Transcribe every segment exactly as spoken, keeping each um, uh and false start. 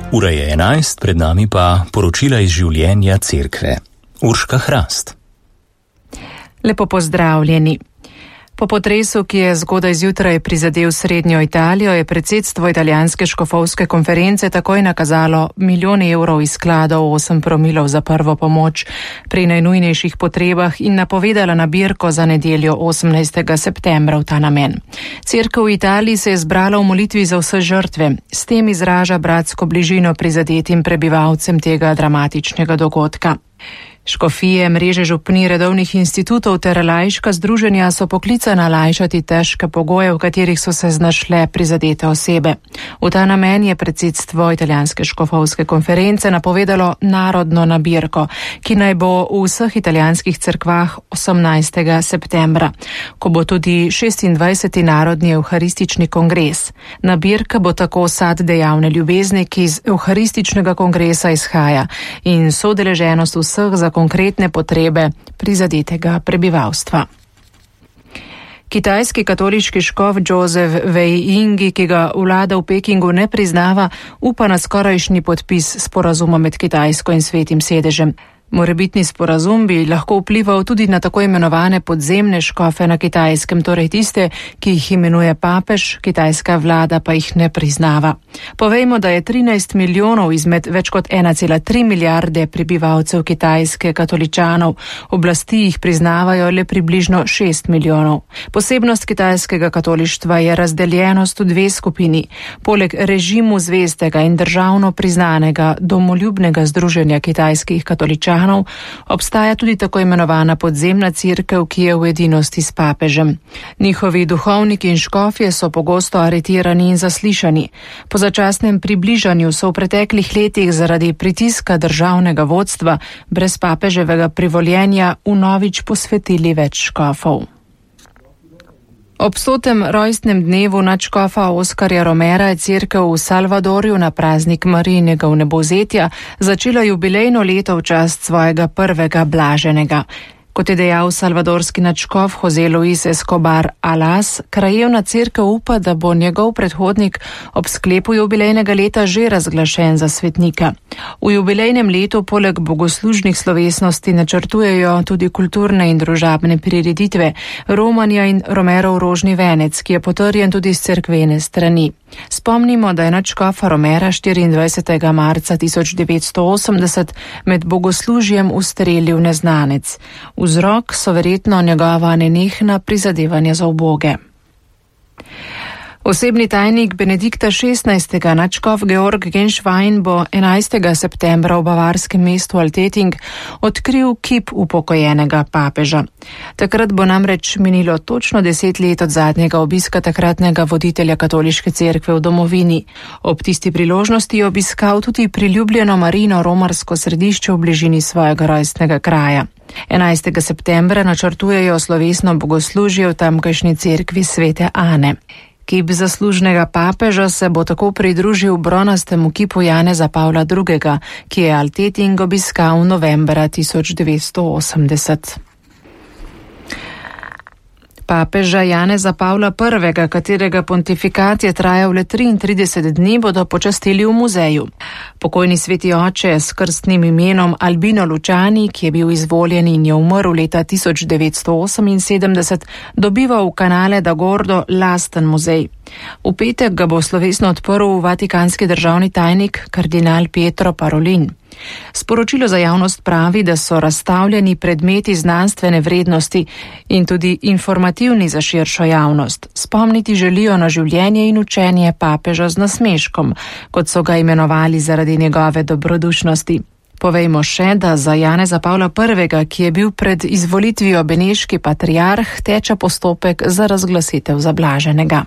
Ura je enajst, pred nami pa poročila iz življenja cerkve. Urška Hrast. Lepo pozdravljeni. Po potresu, ki je zgodaj zjutraj prizadel srednjo Italijo, je predsedstvo italijanske škofovske konference takoj nakazalo milijon evrov iz skladov osem promilov za prvo pomoč pri najnujnejših potrebah in napovedala nabirko za nedeljo osemnajstega septembra v ta namen. Cerkev v Italiji se je zbrala v molitvi za vse žrtve. S tem izraža bratsko bližino prizadetim prebivalcem tega dramatičnega dogodka. Škofije, mreže župnij, redovnih institutov ter laiška združenja so poklicana lajšati težke pogoje, v katerih so se znašle prizadete osebe. V ta namen je predsedstvo italijanske škofovske konference napovedalo narodno nabirko, ki naj bo v vseh italijanskih cerkvah osemnajstega septembra, ko bo tudi šestindvajseti narodni evharistični kongres. Nabirka bo tako sad dejavne ljubezni, ki iz evharističnega kongresa izhaja, in sodeleženost vseh za konkretne potrebe prizadetega prebivalstva. Kitajski katoliški škof Joseph Wei Ying, ki ga vlada v Pekingu ne priznava, upa na skorajšnji podpis sporazuma med Kitajsko in Svetim sedežem. Morebitni sporazum bi lahko vplival tudi na tako imenovane podzemne škofe na Kitajskem, torej tiste, ki jih imenuje papež, kitajska vlada pa jih ne priznava. Povejmo, da je trinajst milijonov izmed več kot ena cela tri milijarde prebivalcev Kitajske katoličanov, oblasti jih priznavajo le približno šest milijonov. Posebnost kitajskega katolištva je razdeljenost v dve skupini. Poleg režimu zvestega in državno priznanega domoljubnega združenja kitajskih katoličanov obstaja tudi tako imenovana podzemna cerkev, ki je v edinosti s papežem. Njihovi duhovniki in škofje so pogosto aretirani in zaslišani. Po začasnem približanju so v preteklih letih zaradi pritiska državnega vodstva brez papeževega privoljenja vnovič posvetili več škofov. Ob stotem rojstnem dnevu nadškofa Oskarja Romera je cerkev v Salvadorju na praznik Marijinega vnebovzetja začela jubilejno leto v čast svojega prvega blaženega. Kot je dejal salvadorski nadškof José Luis Escobar Alas, krajevna cerkev upa, da bo njegov predhodnik ob sklepu jubilejnega leta že razglašen za svetnika. V jubilejnem letu poleg bogoslužnih slovesnosti načrtujejo tudi kulturne in družabne prireditve, romanja in Romerov rožni venec, ki je potrjen tudi z cerkvene strani. Spomnimo, da je nadškofa Romera štiriindvajsetega marca tisoč devetsto osemdeset med bogoslužjem ustrelil neznanec. Vzrok so verjetno njegova nenehna prizadevanja za uboge. Osebni tajnik Benedikta šestnajstega nadškof Georg Genšvajn bo enajstega septembra v bavarskem mestu Alteting odkril kip upokojenega papeža. Takrat bo namreč minilo točno deset let od zadnjega obiska takratnega voditelja katoliške cerkve v domovini. Ob tisti priložnosti je obiskal tudi priljubljeno Marijino romarsko središče v bližini svojega rojstnega kraja. enajstega septembra načrtujejo slovesno bogoslužje v tamkajšnji cerkvi svete Ane. Kip zaslužnega papeža se bo tako pridružil bronastemu kipu Janeza Pavla drugega, ki je Alteting obiskal novembra tisoč devetsto osemdeset. Papeža Janeza Pavla prvega, katerega pontifikat je trajal le triintrideset dni, bodo počastili v muzeju. Pokojni sveti oče s krstnim imenom Albino Lučani, ki je bil izvoljen in je umrl leta tisoč devetsto oseminsedemdeset, dobiva v Canale da Gordo lasten muzej. V petek ga bo slovesno odprl vatikanski državni tajnik kardinal Pietro Parolin. Sporočilo za javnost pravi, da so razstavljeni predmeti znanstvene vrednosti in tudi informativni za širšo javnost. Spomniti želijo na življenje in učenje papeža z nasmeškom, kot so ga imenovali zaradi njegove dobrodušnosti. Povejmo še, da za Janeza Pavla prvega, ki je bil pred izvolitvijo beneški patriarh, teče postopek za razglasitev za blaženega.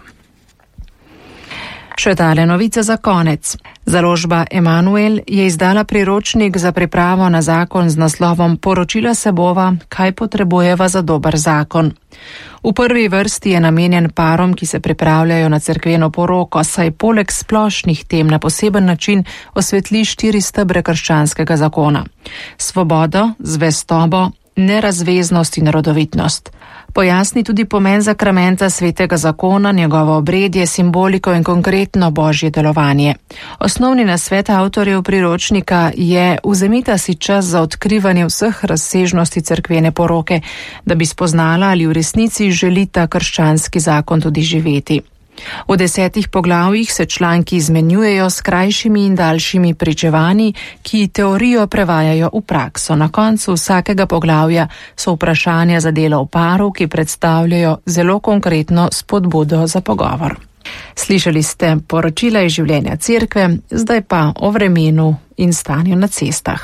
Še tale novice za konec. Založba Emanuel je izdala priročnik za pripravo na zakon z naslovom Poročila se bova, kaj potrebujeva za dober zakon. V prvi vrsti je namenjen parom, ki se pripravljajo na cerkveno poroko, saj poleg splošnih tem na poseben način osvetli štiri stebre krščanskega zakona. Svobodo, zvestobo, nerazveznost in rodovitnost. Pojasni tudi pomen zakramenta svetega zakona, njegovo obredje, simboliko in konkretno božje delovanje. Osnovni nasvet avtorjev priročnika je: vzemita si čas za odkrivanje vseh razsežnosti cerkvene poroke, da bi spoznala, ali v resnici želita krščanski zakon tudi živeti. V desetih poglavjih se članki izmenjujejo s krajšimi in daljšimi pričevanji, ki teorijo prevajajo v prakso. Na koncu vsakega poglavja so vprašanja za delo v paru, ki predstavljajo zelo konkretno spodbudo za pogovor. Slišali ste poročila iz življenja cerkve, zdaj pa o vremenu in stanju na cestah.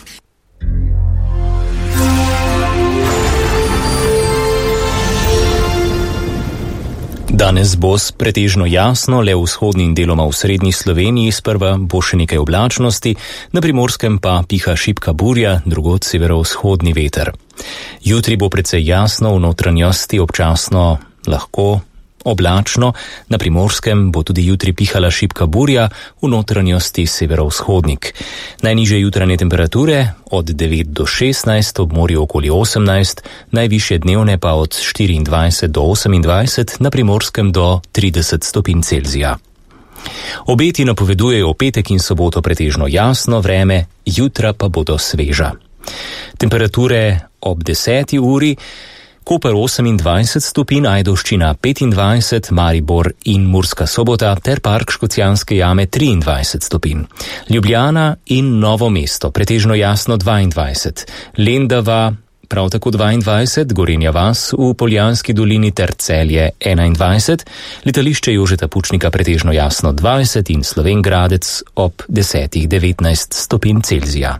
Danes bo pretežno jasno, le v vzhodnim deloma v srednji Sloveniji sprva bo še nekaj oblačnosti, na Primorskem pa piha šibka burja, drugod severovzhodni veter. Jutri bo precej jasno, v notranjosti občasno lahko oblačno, na Primorskem bo tudi jutri pihala šibka burja, v notranjosti severovzhodnik. Najnižje jutranje temperature od devet do šestnajst, ob morju okoli osemnajst, najvišje dnevne pa od štiriindvajset do osemindvajset, na Primorskem do trideset stopinj Celzija. Obeti napovedujejo petek in soboto pretežno jasno vreme, jutra pa bodo sveža. Temperature ob deseti uri: Koper osemindvajset stopinj, Ajdovščina petindvajset, Maribor in Murska Sobota ter Park Škocjanske jame triindvajset stopinj. Ljubljana in Novo mesto pretežno jasno dvaindvajset, Lendava prav tako dvaindvajset, Gorenja vas v Poljanski dolini ter Celje enaindvajset, letališče Jožeta Pučnika pretežno jasno dvajset in Slovenj Gradec ob desetih devetnajst stopinj Celzija.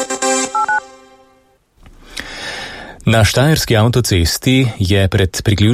Na štajerski avtocesti je pred priključkom